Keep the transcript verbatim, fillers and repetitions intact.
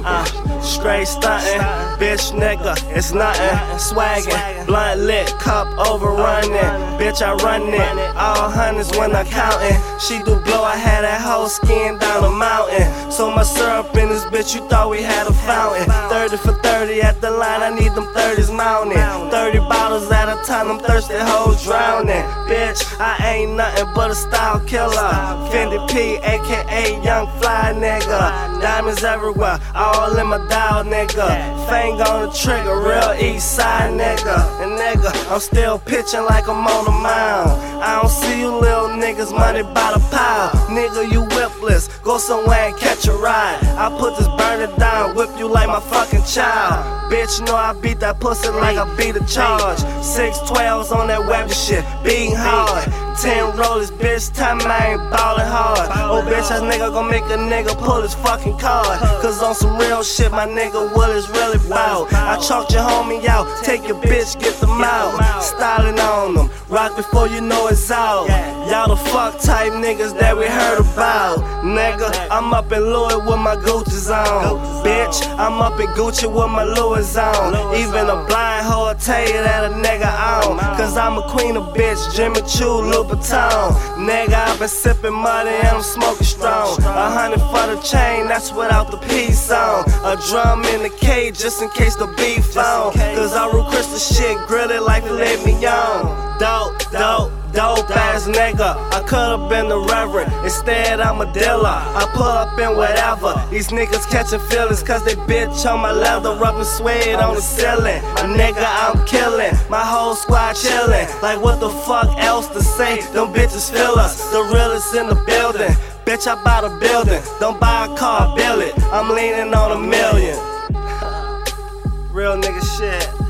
Uh, straight stuntin', bitch nigga, it's nothing. Swaggin', blunt lit, cup overrunning. Bitch, I run it, all hundreds when I countin'. She do blow, I had that whole skin down a mountain. So much syrup in this bitch, you thought we had a fountain. thirty for thirty at the line, I need them thirties mounted. thirty bottles at a time, them thirsty hoes drowning. Bitch, I ain't nothing but a style killer. Fendi P, aka Young Fly nigga. Diamonds everywhere, all in my dial nigga. Fang on the trigger, real east side nigga. And nigga, I'm still pitching like I'm on the mound. I don't see you little niggas, money by the pile. Nigga, you whipless, go somewhere and catch a ride. I put this burner down, whip you like my fucking child. Bitch, know I beat that pussy like I beat a charge. Six twelves on that web shit, beating hard. Ten rollers, bitch, time I ain't ballin' hard. Oh, bitch, ass nigga gon' make a nigga pull his fucking card. Cause on some real shit, my nigga, what is really bout? I chalked your homie out, take your bitch, get them out. Styling on them, rock before you know it's out. Y'all the fuck type niggas that we heard about. Nigga, I'm up in Louis with my Gucci's on. Bitch, I'm up in Gucci with my Louis on. Even a blind hoe will tell you that a nigga on. Cause I'm a queen of bitch, Jimmy Choo, Louis Vuitton. Nigga, I've been sipping money and I'm smoking strong. A hundred for the chain, that's without the peace on. A drum in the cage just in case the beef on. Cause I root crystal shit, grill it like filet mignon. Dope, dope. Dope ass nigga, I could've been the reverend, instead I'm a dealer. I pull up in whatever, these niggas catching feelings cause they bitch on my leather, rubbing suede on the ceiling. A nigga I'm killing, my whole squad chilling. Like what the fuck else to say, them bitches feel us, the realest in the building. Bitch, I buy the building, don't buy a car, build it. I'm leaning on a million. Real nigga shit.